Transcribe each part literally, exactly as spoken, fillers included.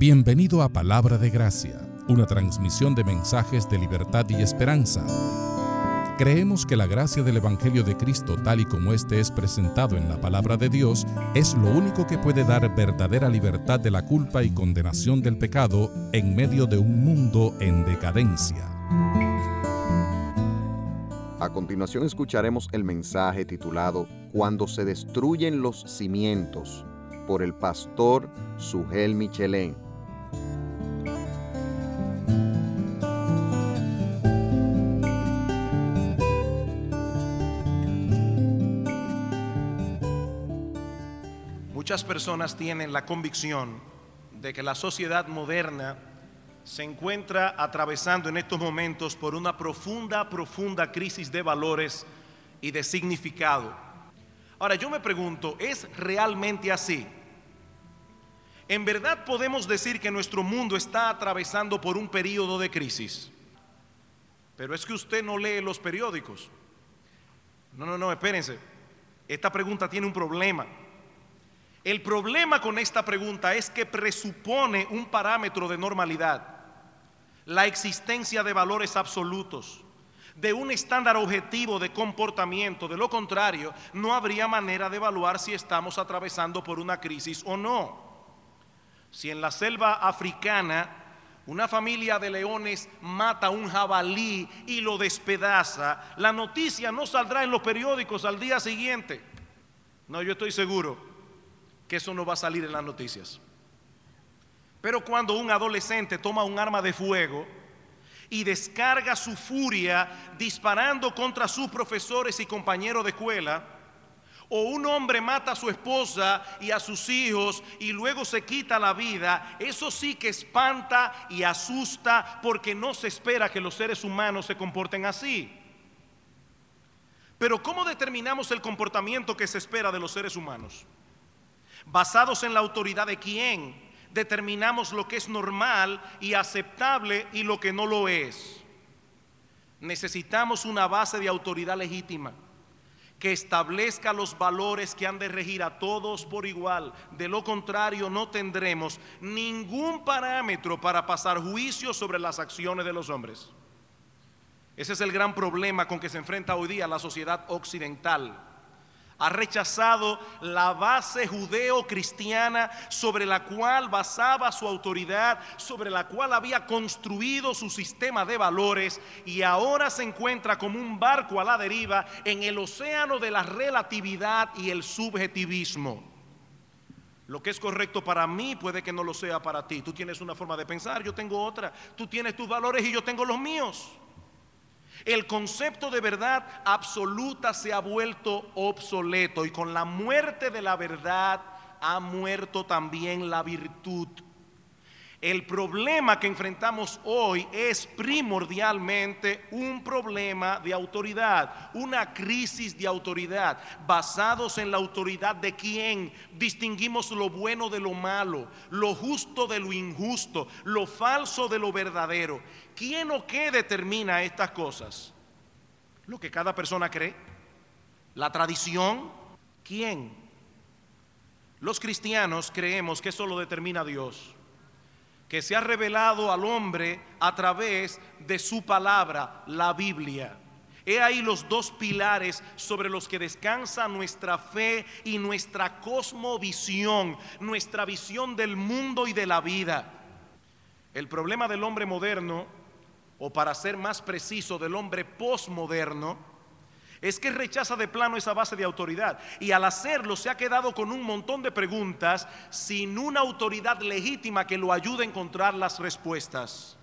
Bienvenido a Palabra de Gracia, una transmisión de mensajes de libertad y esperanza. Creemos que la gracia del Evangelio de Cristo, tal y como éste es presentado en la Palabra de Dios, es lo único que puede dar verdadera libertad de la culpa y condenación del pecado en medio de un mundo en decadencia. A continuación escucharemos el mensaje titulado Cuando se destruyen los cimientos, por el pastor Sugel Michelén. Muchas personas tienen la convicción de que la sociedad moderna se encuentra atravesando en estos momentos por una profunda, profunda crisis de valores y de significado. Ahora, yo me pregunto, ¿es realmente así? ¿En verdad podemos decir que nuestro mundo está atravesando por un periodo de crisis? Pero es que usted no lee los periódicos. No, no, no, espérense. Esta pregunta tiene un problema. El problema con esta pregunta es que presupone un parámetro de normalidad, la existencia de valores absolutos, de un estándar objetivo de comportamiento. De lo contrario, no habría manera de evaluar si estamos atravesando por una crisis o no. Si en la selva africana una familia de leones mata a un jabalí y lo despedaza, la noticia no saldrá en los periódicos al día siguiente. No, yo estoy seguro que eso no va a salir en las noticias. Pero cuando un adolescente toma un arma de fuego y descarga su furia disparando contra sus profesores y compañeros de escuela, o un hombre mata a su esposa y a sus hijos y luego se quita la vida, eso sí que espanta y asusta, porque no se espera que los seres humanos se comporten así. Pero ¿cómo determinamos el comportamiento que se espera de los seres humanos? ¿Basados en la autoridad de quién determinamos lo que es normal y aceptable y lo que no lo es? Necesitamos una base de autoridad legítima que establezca los valores que han de regir a todos por igual. De lo contrario, no tendremos ningún parámetro para pasar juicio sobre las acciones de los hombres. Ese es el gran problema con que se enfrenta hoy día la sociedad occidental. Ha rechazado la base judeo-cristiana sobre la cual basaba su autoridad, sobre la cual había construido su sistema de valores, y ahora se encuentra como un barco a la deriva en el océano de la relatividad y el subjetivismo. Lo que es correcto para mí puede que no lo sea para ti. Tú tienes una forma de pensar, yo tengo otra. Tú tienes tus valores y yo tengo los míos. El concepto de verdad absoluta se ha vuelto obsoleto, y con la muerte de la verdad ha muerto también la virtud. El problema que enfrentamos hoy es primordialmente un problema de autoridad, una crisis de autoridad. Basados en la autoridad de quién distinguimos lo bueno de lo malo, lo justo de lo injusto, lo falso de lo verdadero. ¿Quién o qué determina estas cosas? ¿Lo que cada persona cree? ¿La tradición? ¿Quién? Los cristianos creemos que eso lo determina Dios, que se ha revelado al hombre a través de su palabra, la Biblia. He ahí los dos pilares sobre los que descansa nuestra fe y nuestra cosmovisión, nuestra visión del mundo y de la vida. El problema del hombre moderno, o para ser más preciso, del hombre posmoderno, es que rechaza de plano esa base de autoridad, y al hacerlo se ha quedado con un montón de preguntas sin una autoridad legítima que lo ayude a encontrar las respuestas.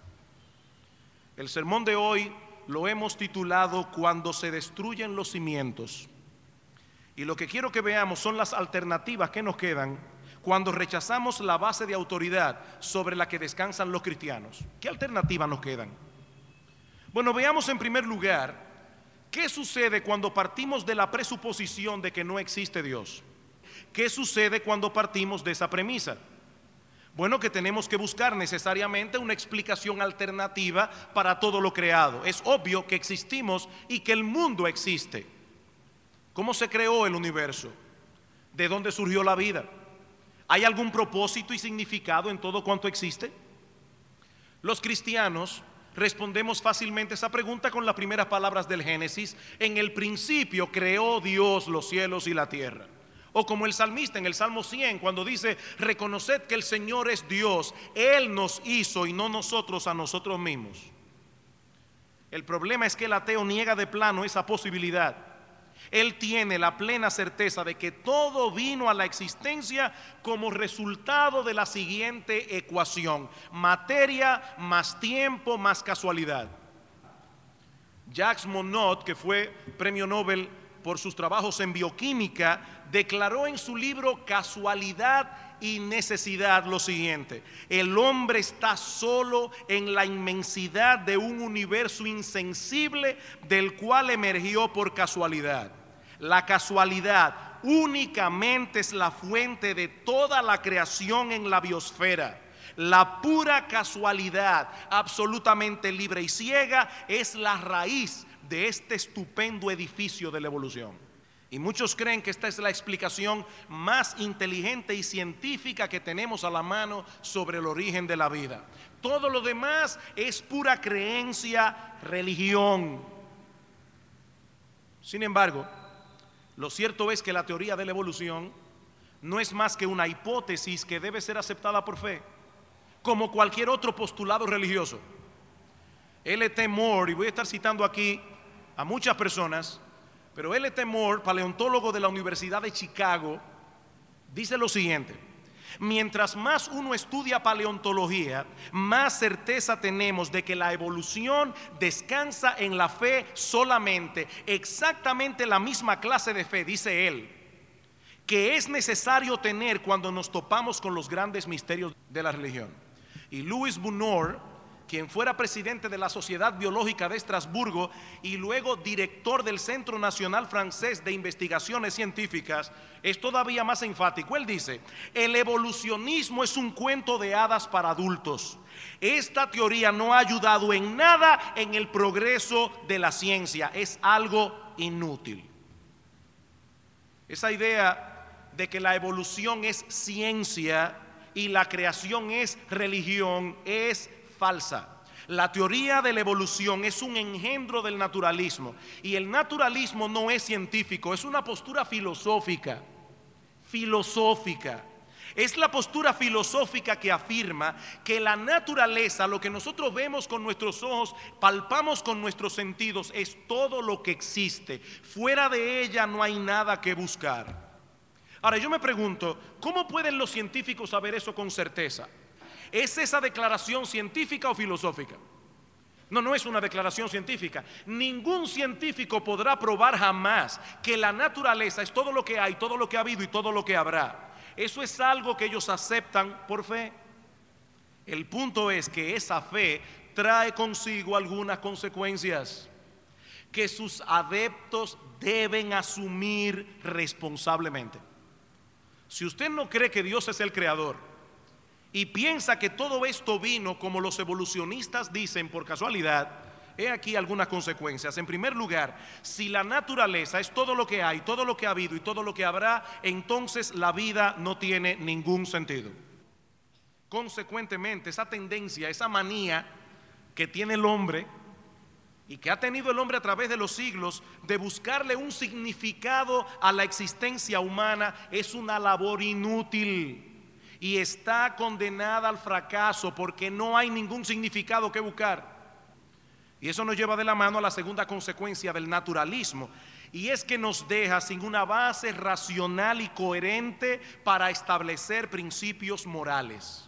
El sermón de hoy lo hemos titulado Cuando se destruyen los cimientos, y lo que quiero que veamos son las alternativas que nos quedan cuando rechazamos la base de autoridad sobre la que descansan los cristianos. ¿Qué alternativas nos quedan? Bueno, veamos en primer lugar qué sucede cuando partimos de la presuposición de que no existe Dios. ¿Qué sucede cuando partimos de esa premisa? Bueno, que tenemos que buscar necesariamente una explicación alternativa para todo lo creado. Es obvio que existimos y que el mundo existe. ¿Cómo se creó el universo? ¿De dónde surgió la vida? ¿Hay algún propósito y significado en todo cuanto existe? Los cristianos respondemos fácilmente esa pregunta con las primeras palabras del Génesis: en el principio creó Dios los cielos y la tierra. O como el salmista en el Salmo cien, cuando dice: reconoced que el Señor es Dios, Él nos hizo y no nosotros a nosotros mismos. El problema es que el ateo niega de plano esa posibilidad. Él tiene la plena certeza de que todo vino a la existencia como resultado de la siguiente ecuación: materia más tiempo más casualidad. Jacques Monod, que fue premio Nobel por sus trabajos en bioquímica, declaró en su libro Casualidad y Necesidad lo siguiente: el hombre está solo en la inmensidad de un universo insensible del cual emergió por casualidad. La casualidad únicamente es la fuente de toda la creación en la biosfera. La pura casualidad, absolutamente libre y ciega, es la raíz de este estupendo edificio de la evolución. Y muchos creen que esta es la explicación más inteligente y científica que tenemos a la mano sobre el origen de la vida. Todo lo demás es pura creencia, religión. Sin embargo, lo cierto es que la teoría de la evolución no es más que una hipótesis que debe ser aceptada por fe, como cualquier otro postulado religioso. L T Moore, y voy a estar citando aquí a muchas personas, pero L T Moore, paleontólogo de la Universidad de Chicago, dice lo siguiente: mientras más uno estudia paleontología, más certeza tenemos de que la evolución descansa en la fe solamente, exactamente la misma clase de fe, dice él, que es necesario tener cuando nos topamos con los grandes misterios de la religión. Y Louis Bunor, quien fuera presidente de la Sociedad Biológica de Estrasburgo y luego director del Centro Nacional Francés de Investigaciones Científicas, es todavía más enfático. Él dice: el evolucionismo es un cuento de hadas para adultos. Esta teoría no ha ayudado en nada en el progreso de la ciencia, es algo inútil. Esa idea de que la evolución es ciencia y la creación es religión es falsa. La teoría de la evolución es un engendro del naturalismo, y el naturalismo no es científico, es una postura filosófica. Filosófica. Es la postura filosófica que afirma que la naturaleza, lo que nosotros vemos con nuestros ojos, palpamos con nuestros sentidos, es todo lo que existe. Fuera de ella no hay nada que buscar. Ahora yo me pregunto, ¿cómo pueden los científicos saber eso con certeza? ¿Es esa declaración científica o filosófica? No, no es una declaración científica. Ningún científico podrá probar jamás que la naturaleza es todo lo que hay, todo lo que ha habido y todo lo que habrá. Eso es algo que ellos aceptan por fe. El punto es que esa fe trae consigo algunas consecuencias que sus adeptos deben asumir responsablemente. Si usted no cree que Dios es el creador y piensa que todo esto vino, como los evolucionistas dicen, por casualidad, he aquí algunas consecuencias. En primer lugar, si la naturaleza es todo lo que hay, todo lo que ha habido y todo lo que habrá, entonces la vida no tiene ningún sentido. Consecuentemente, esa tendencia, esa manía que tiene el hombre y que ha tenido el hombre a través de los siglos de buscarle un significado a la existencia humana, es una labor inútil y está condenada al fracaso, porque no hay ningún significado que buscar. Y eso nos lleva de la mano a la segunda consecuencia del naturalismo, y es que nos deja sin una base racional y coherente para establecer principios morales.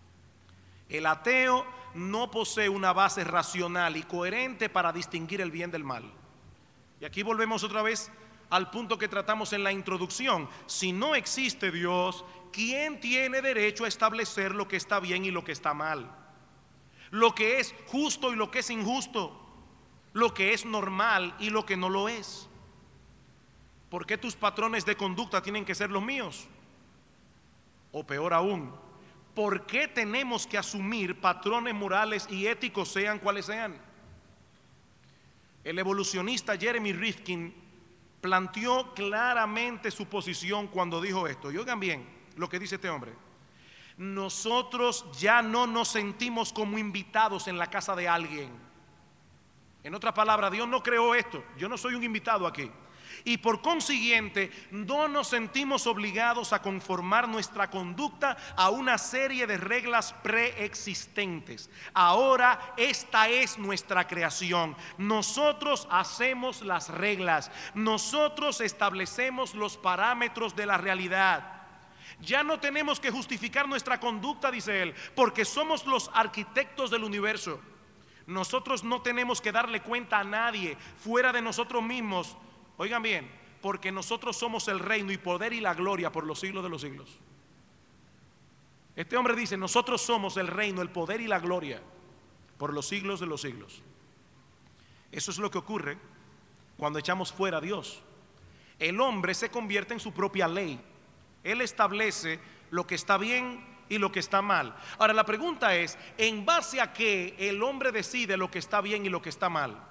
El ateo no posee una base racional y coherente para distinguir el bien del mal. Y aquí volvemos otra vez al punto que tratamos en la introducción. Si no existe Dios, ¿quién tiene derecho a establecer lo que está bien y lo que está mal? Lo que es justo y lo que es injusto, lo que es normal y lo que no lo es. ¿Por qué tus patrones de conducta tienen que ser los míos? O peor aún, ¿por qué tenemos que asumir patrones morales y éticos, sean cuales sean? El evolucionista Jeremy Rifkin planteó claramente su posición cuando dijo esto. Y oigan bien lo que dice este hombre. Nosotros ya no nos sentimos como invitados en la casa de alguien. En otras palabras, Dios no creó esto. Yo no soy un invitado aquí. Y por consiguiente, no nos sentimos obligados a conformar nuestra conducta a una serie de reglas preexistentes. Ahora esta es nuestra creación. Nosotros hacemos las reglas. Nosotros establecemos los parámetros de la realidad. Ya no tenemos que justificar nuestra conducta, dice él, porque somos los arquitectos del universo. Nosotros no tenemos que darle cuenta a nadie fuera de nosotros mismos. Oigan bien, porque nosotros somos el reino y poder y la gloria por los siglos de los siglos. Este hombre dice, nosotros somos el reino, el poder y la gloria por los siglos de los siglos. Eso es lo que ocurre cuando echamos fuera a Dios. El hombre se convierte en su propia ley. Él establece lo que está bien y lo que está mal. Ahora la pregunta es, ¿en base a qué el hombre decide lo que está bien y lo que está mal?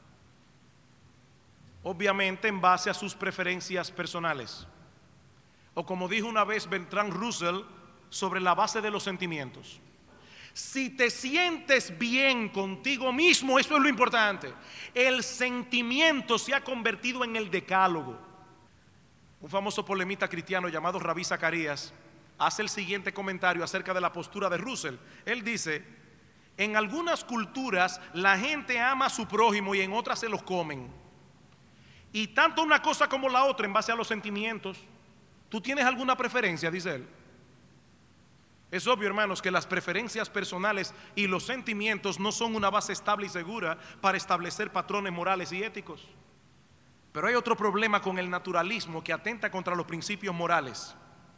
Obviamente en base a sus preferencias personales. O como dijo una vez Bertrand Russell, sobre la base de los sentimientos. Si te sientes bien contigo mismo, eso es lo importante. El sentimiento se ha convertido en el decálogo. Un famoso polemista cristiano llamado Rabí Zacarías hace el siguiente comentario acerca de la postura de Russell. Él dice, en algunas culturas la gente ama a su prójimo y en otras se los comen. Y tanto una cosa como la otra en base a los sentimientos. ¿Tú tienes alguna preferencia?, dice él. Es obvio, hermanos, que las preferencias personales y los sentimientos no son una base estable y segura para establecer patrones morales y éticos. Pero hay otro problema con el naturalismo que atenta contra los principios morales.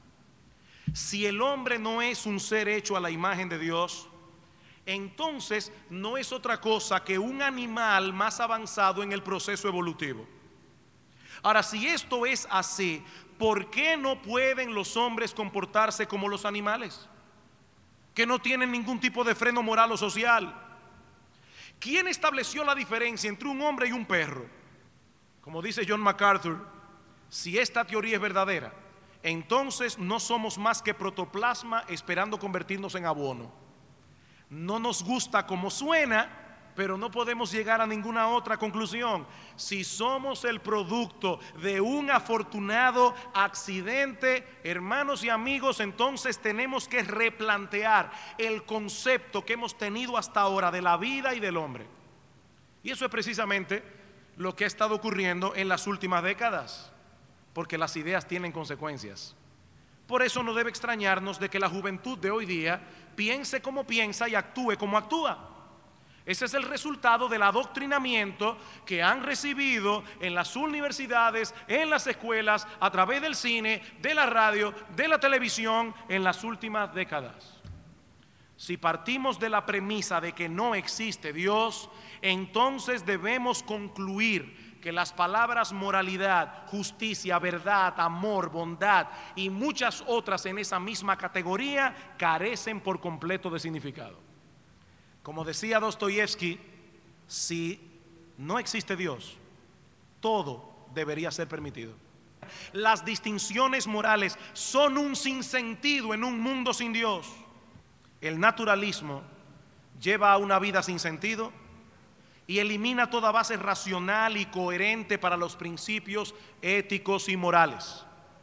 Si el hombre no es un ser hecho a la imagen de Dios, entonces no es otra cosa que un animal más avanzado en el proceso evolutivo. Ahora, si esto es así, ¿por qué no pueden los hombres comportarse como los animales? Que no tienen ningún tipo de freno moral o social. ¿Quién estableció la diferencia entre un hombre y un perro? Como dice John MacArthur, si esta teoría es verdadera, entonces no somos más que protoplasma esperando convertirnos en abono. No nos gusta como suena, pero no podemos llegar a ninguna otra conclusión. Si somos el producto de un afortunado accidente, hermanos y amigos, entonces tenemos que replantear el concepto que hemos tenido hasta ahora de la vida y del hombre. Y eso es precisamente lo que ha estado ocurriendo en las últimas décadas, porque las ideas tienen consecuencias. Por eso no debe extrañarnos de que la juventud de hoy día piense como piensa y actúe como actúa. Ese es el resultado del adoctrinamiento que han recibido en las universidades, en las escuelas, a través del cine, de la radio, de la televisión en las últimas décadas. Si partimos de la premisa de que no existe Dios, entonces debemos concluir que las palabras moralidad, justicia, verdad, amor, bondad y muchas otras en esa misma categoría carecen por completo de significado. Como decía Dostoyevsky, si no existe Dios, todo debería ser permitido. Las distinciones morales son un sinsentido en un mundo sin Dios. El naturalismo lleva a una vida sin sentido y elimina toda base racional y coherente para los principios éticos y morales.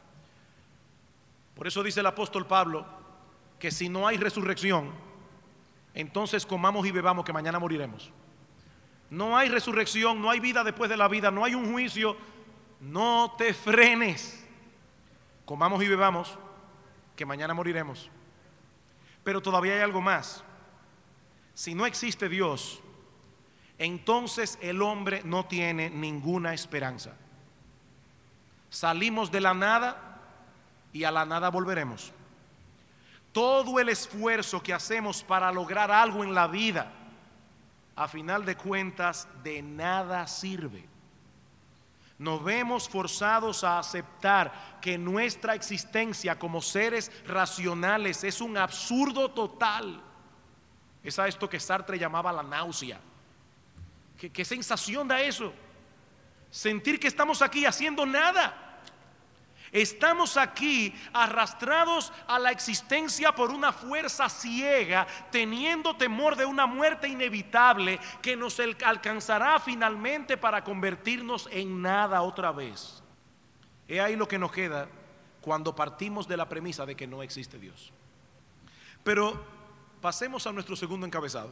Por eso dice el apóstol Pablo que si no hay resurrección, entonces comamos y bebamos que mañana moriremos. No hay resurrección, no hay vida después de la vida, no hay un juicio. No te frenes. Comamos y bebamos que mañana moriremos. Pero todavía hay algo más. Si no existe Dios, entonces el hombre no tiene ninguna esperanza. Salimos de la nada y a la nada volveremos. Todo el esfuerzo que hacemos para lograr algo en la vida, a final de cuentas, de nada sirve. Nos vemos forzados a aceptar que nuestra existencia como seres racionales es un absurdo total. Es a esto que Sartre llamaba la náusea. ¿Qué, qué sensación da eso? Sentir que estamos aquí haciendo nada. Estamos aquí arrastrados a la existencia por una fuerza ciega, teniendo temor de una muerte inevitable que nos alcanzará finalmente para convertirnos en nada otra vez. He ahí lo que nos queda cuando partimos de la premisa de que no existe Dios. Pero pasemos a nuestro segundo encabezado.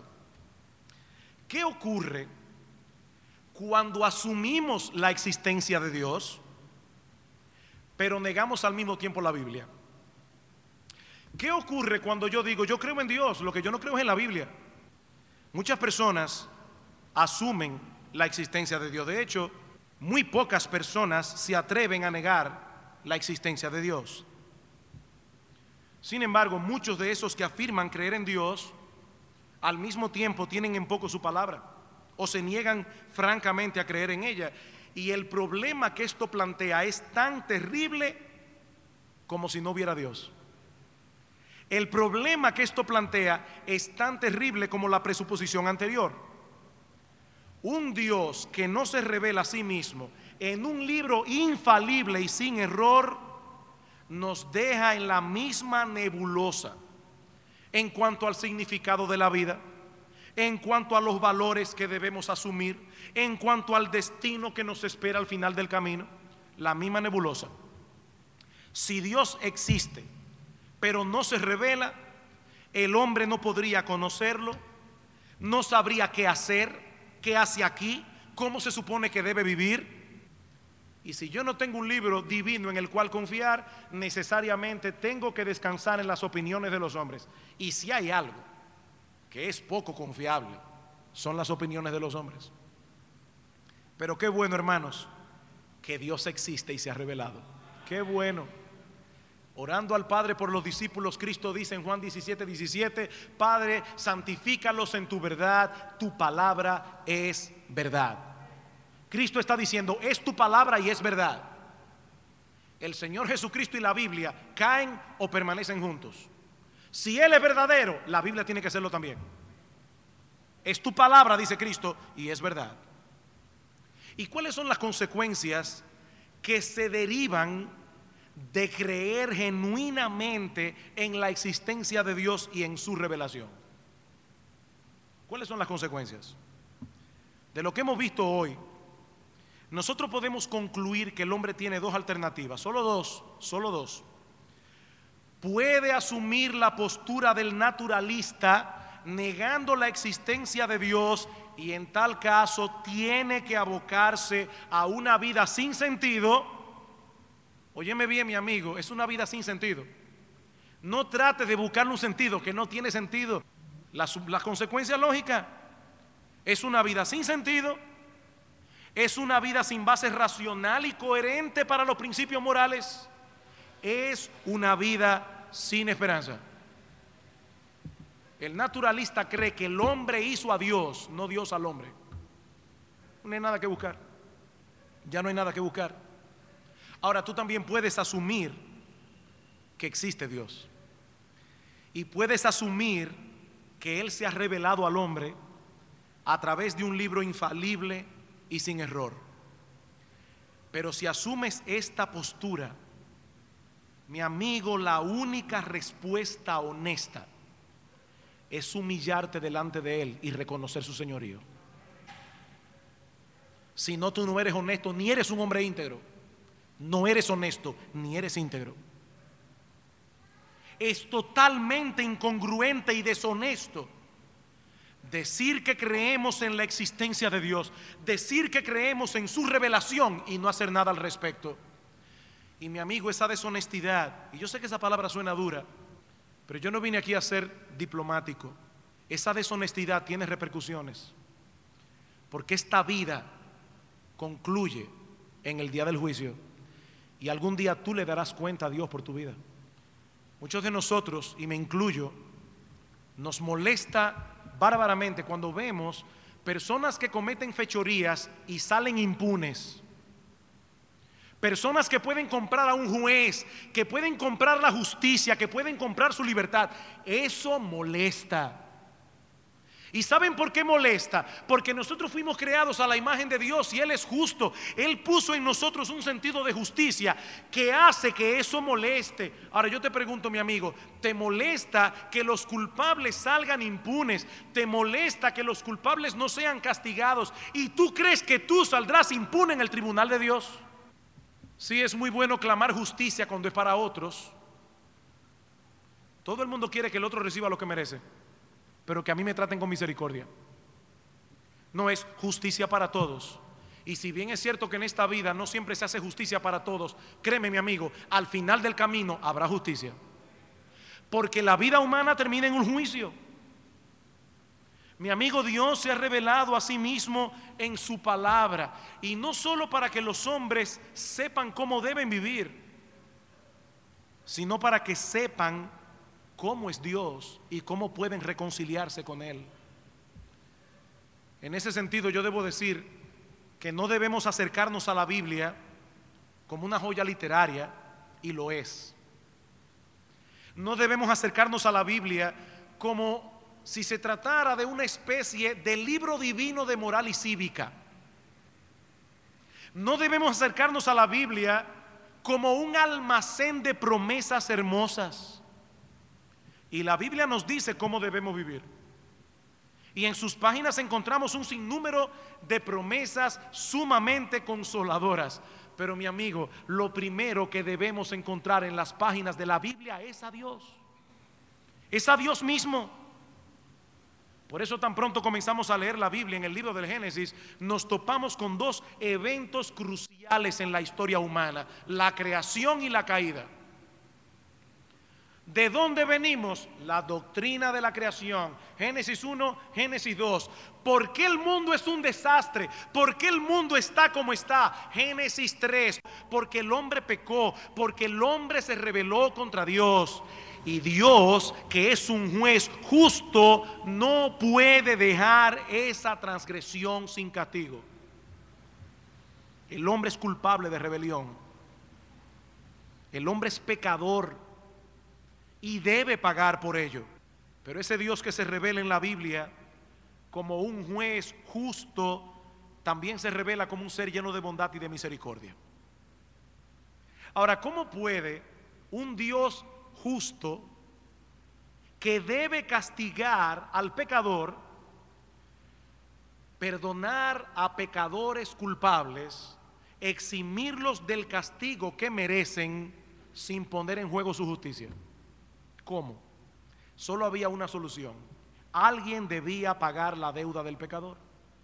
¿Qué ocurre cuando asumimos la existencia de Dios, pero negamos al mismo tiempo la Biblia? ¿Qué ocurre cuando yo digo, yo creo en Dios, lo que yo no creo es en la Biblia? Muchas personas asumen la existencia de Dios. De hecho, muy pocas personas se atreven a negar la existencia de Dios. Sin embargo, muchos de esos que afirman creer en Dios, al mismo tiempo tienen en poco su palabra, o se niegan francamente a creer en ella. Y el problema que esto plantea es tan terrible como si no hubiera Dios. El problema que esto plantea es tan terrible como la presuposición anterior. Un Dios que no se revela a sí mismo en un libro infalible y sin error nos deja en la misma nebulosa en cuanto al significado de la vida, en cuanto a los valores que debemos asumir, en cuanto al destino que nos espera al final del camino. La misma nebulosa. Si Dios existe pero no se revela, el hombre no podría conocerlo, no sabría qué hacer, qué hace aquí, cómo se supone que debe vivir. Y si yo no tengo un libro divino en el cual confiar, necesariamente tengo que descansar en las opiniones de los hombres. Y si hay algo que es poco confiable, son las opiniones de los hombres. Pero qué bueno, hermanos, que Dios existe y se ha revelado. Qué bueno. Orando al Padre por los discípulos, Cristo dice en Juan diecisiete, diecisiete, Padre, santifícalos en tu verdad, tu palabra es verdad. Cristo está diciendo, es tu palabra y es verdad. El Señor Jesucristo y la Biblia caen o permanecen juntos. Si Él es verdadero, la Biblia tiene que serlo también. Es tu palabra, dice Cristo, y es verdad. ¿Y cuáles son las consecuencias que se derivan de creer genuinamente en la existencia de Dios y en su revelación? ¿Cuáles son las consecuencias? De lo que hemos visto hoy, nosotros podemos concluir que el hombre tiene dos alternativas, solo dos, solo dos. Puede asumir la postura del naturalista, negando la existencia de Dios, y en tal caso tiene que abocarse a una vida sin sentido. Óyeme bien, mi amigo, es una vida sin sentido. No trate de buscarle un sentido que no tiene sentido. La, la consecuencia lógica es una vida sin sentido, es una vida sin base racional y coherente para los principios morales, es una vida sin esperanza. El naturalista cree que el hombre hizo a Dios, no Dios al hombre. No hay nada que buscar. Ya no hay nada que buscar. Ahora tú también puedes asumir que existe Dios. Y puedes asumir que Él se ha revelado al hombre a través de un libro infalible y sin error. Pero si asumes esta postura, mi amigo, la única respuesta honesta es humillarte delante de Él y reconocer su señorío. Si no, tú no eres honesto, ni eres un hombre íntegro. No eres honesto, ni eres íntegro. Es totalmente incongruente y deshonesto decir que creemos en la existencia de Dios, decir que creemos en su revelación y no hacer nada al respecto. Y mi amigo, esa deshonestidad, y yo sé que esa palabra suena dura, pero yo no vine aquí a ser diplomático. Esa deshonestidad tiene repercusiones, porque esta vida concluye en el día del juicio, y algún día tú le darás cuenta a Dios por tu vida. Muchos de nosotros, y me incluyo, nos molesta bárbaramente cuando vemos personas que cometen fechorías y salen impunes. Personas que pueden comprar a un juez, que pueden comprar la justicia, que pueden comprar su libertad. Eso molesta. ¿Y saben por qué molesta? Porque nosotros fuimos creados a la imagen de Dios y Él es justo. Él puso en nosotros un sentido de justicia que hace que eso moleste. Ahora yo te pregunto, mi amigo, ¿te molesta que los culpables salgan impunes? ¿Te molesta que los culpables no sean castigados? ¿Y tú crees que tú saldrás impune en el tribunal de Dios? Sí, es muy bueno clamar justicia cuando es para otros. Todo el mundo quiere que el otro reciba lo que merece, pero que a mí me traten con misericordia. No es justicia para todos. Y si bien es cierto que en esta vida no siempre se hace justicia para todos, créeme, mi amigo, al final del camino habrá justicia. Porque la vida humana termina en un juicio. Mi amigo, Dios se ha revelado a sí mismo en su palabra, y no solo para que los hombres sepan cómo deben vivir, sino para que sepan cómo es Dios y cómo pueden reconciliarse con Él. En ese sentido, yo debo decir que no debemos acercarnos a la Biblia como una joya literaria, y lo es. No debemos acercarnos a la Biblia como si se tratara de una especie de libro divino de moral y cívica. No debemos acercarnos a la Biblia como un almacén de promesas hermosas. Y la Biblia nos dice cómo debemos vivir. Y en sus páginas encontramos un sinnúmero de promesas sumamente consoladoras. Pero mi amigo, lo primero que debemos encontrar en las páginas de la Biblia es a Dios. Es a Dios mismo. Por eso tan pronto comenzamos a leer la Biblia en el libro del Génesis, nos topamos con dos eventos cruciales en la historia humana: la creación y la caída. ¿De dónde venimos? La doctrina de la creación. Génesis uno, Génesis dos. ¿Por qué el mundo es un desastre? ¿Por qué el mundo está como está? Génesis tres. Porque el hombre pecó, porque el hombre se rebeló contra Dios. Y Dios, que es un juez justo, no puede dejar esa transgresión sin castigo. El hombre es culpable de rebelión. El hombre es pecador y debe pagar por ello. Pero ese Dios que se revela en la Biblia como un juez justo, también se revela como un ser lleno de bondad y de misericordia. Ahora, ¿cómo puede un Dios justo, que debe castigar al pecador, perdonar a pecadores culpables, eximirlos del castigo que merecen sin poner en juego su justicia? ¿Cómo? Solo había una solución: alguien debía pagar la deuda del pecador.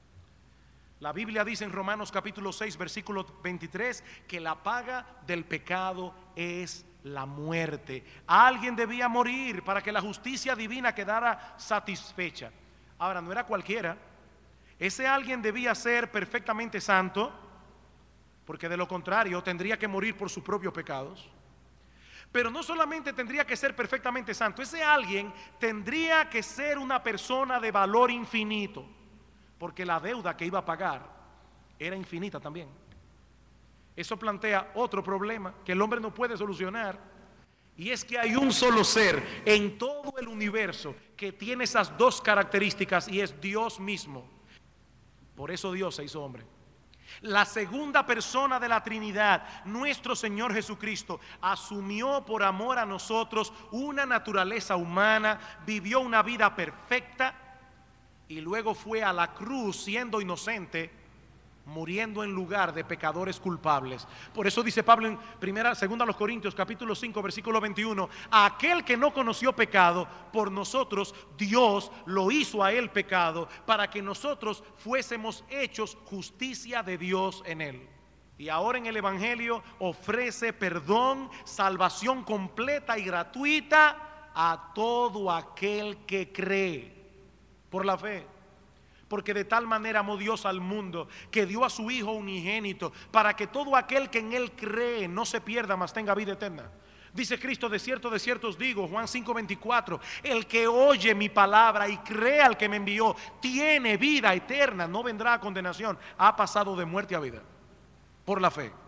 La Biblia dice en Romanos capítulo seis versículo veintitrés que la paga del pecado es la muerte. Alguien debía morir para que la justicia divina quedara satisfecha. Ahora, no era cualquiera. Ese alguien debía ser perfectamente santo, porque de lo contrario tendría que morir por sus propios pecados. Pero no solamente tendría que ser perfectamente santo, ese alguien tendría que ser una persona de valor infinito, porque la deuda que iba a pagar era infinita también. Eso plantea otro problema que el hombre no puede solucionar, y es que hay un solo ser en todo el universo que tiene esas dos características, y es Dios mismo. Por eso Dios se hizo hombre. La segunda persona de la Trinidad, nuestro Señor Jesucristo, asumió por amor a nosotros una naturaleza humana, vivió una vida perfecta y luego fue a la cruz siendo inocente, muriendo en lugar de pecadores culpables. Por eso dice Pablo en primera, segunda a los Corintios capítulo cinco versículo veintiuno: a aquel que no conoció pecado, por nosotros Dios lo hizo a él pecado, para que nosotros fuésemos hechos justicia de Dios en él. Y ahora en el Evangelio ofrece perdón, salvación completa y gratuita a todo aquel que cree por la fe. Porque de tal manera amó Dios al mundo, que dio a su Hijo unigénito, para que todo aquel que en Él cree no se pierda, mas tenga vida eterna. Dice Cristo: de cierto, de cierto os digo, Juan cinco veinticuatro, el que oye mi palabra y cree al que me envió, tiene vida eterna, no vendrá a condenación, ha pasado de muerte a vida, por la fe.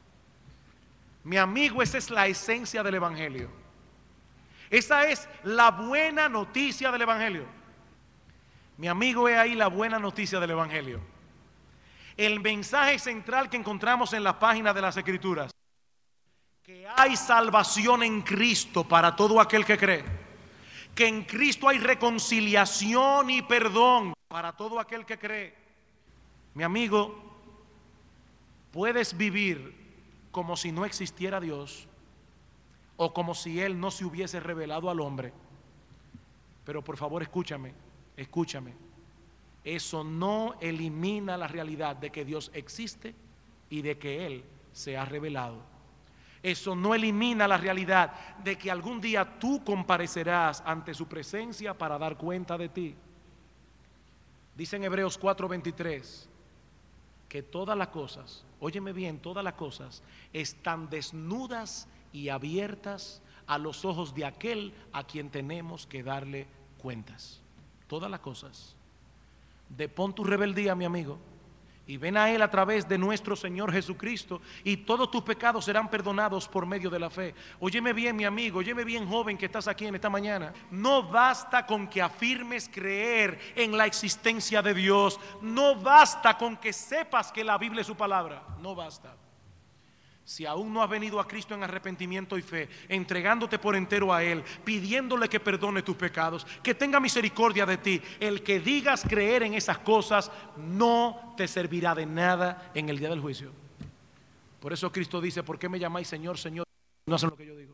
Mi amigo, esa es la esencia del Evangelio. Esa es la buena noticia del Evangelio. Mi amigo, he ahí la buena noticia del Evangelio. El mensaje central que encontramos en la página de las Escrituras: que hay salvación en Cristo para todo aquel que cree, que en Cristo hay reconciliación y perdón para todo aquel que cree. Mi amigo, puedes vivir como si no existiera Dios o como si Él no se hubiese revelado al hombre, pero por favor escúchame, escúchame, eso no elimina la realidad de que Dios existe y de que Él se ha revelado. Eso no elimina la realidad de que algún día tú comparecerás ante su presencia para dar cuenta de ti. Dice en Hebreos cuatro veintitrés que todas las cosas, óyeme bien, todas las cosas están desnudas y abiertas a los ojos de aquel a quien tenemos que darle cuentas. Todas las cosas. Depón tu rebeldía, mi amigo, y ven a Él a través de nuestro Señor Jesucristo, y todos tus pecados serán perdonados por medio de la fe. Óyeme bien, mi amigo, óyeme bien, joven que estás aquí en esta mañana. No basta con que afirmes creer en la existencia de Dios. No basta con que sepas que la Biblia es su palabra. No basta. Si aún no has venido a Cristo en arrepentimiento y fe, entregándote por entero a Él, pidiéndole que perdone tus pecados, que tenga misericordia de ti, el que digas creer en esas cosas no te servirá de nada en el día del juicio. Por eso Cristo dice: ¿por qué me llamáis Señor, Señor? No hacen lo que yo digo.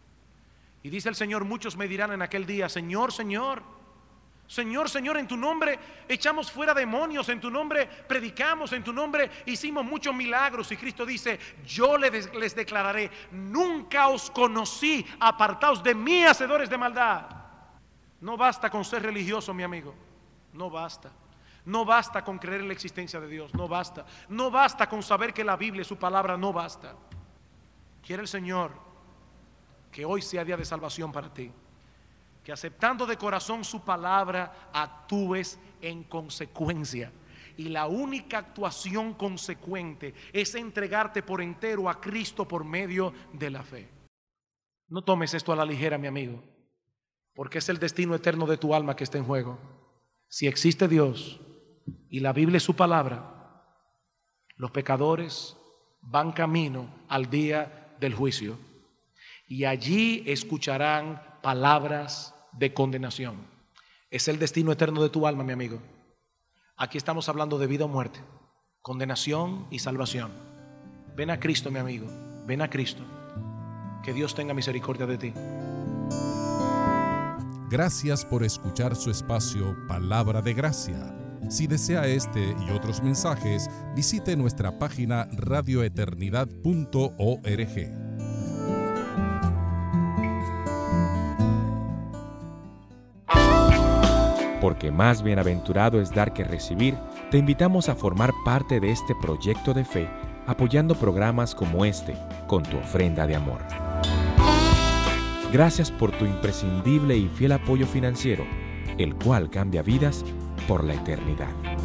Y dice el Señor: muchos me dirán en aquel día: Señor, Señor, Señor, Señor, en tu nombre echamos fuera demonios, en tu nombre predicamos, en tu nombre hicimos muchos milagros. Y Cristo dice: yo les, les declararé, nunca os conocí, apartaos de mí, hacedores de maldad. No basta con ser religioso, mi amigo, no basta. No basta con creer en la existencia de Dios, no basta. No basta con saber que la Biblia es su palabra, no basta. Quiere el Señor que hoy sea día de salvación para ti, que aceptando de corazón su palabra actúes en consecuencia. Y la única actuación consecuente es entregarte por entero a Cristo por medio de la fe. No tomes esto a la ligera, mi amigo, porque es el destino eterno de tu alma que está en juego. Si existe Dios y la Biblia es su palabra, los pecadores van camino al día del juicio, y allí escucharán palabras de condenación. Es el destino eterno de tu alma, mi amigo. Aquí estamos hablando de vida o muerte, condenación y salvación. Ven a Cristo, mi amigo, ven a Cristo. Que Dios tenga misericordia de ti. Gracias por escuchar su espacio Palabra de Gracia. Si desea este y otros mensajes, visite nuestra página radio eternidad punto org. Porque más bienaventurado es dar que recibir, te invitamos a formar parte de este proyecto de fe, apoyando programas como este, con tu ofrenda de amor. Gracias por tu imprescindible y fiel apoyo financiero, el cual cambia vidas por la eternidad.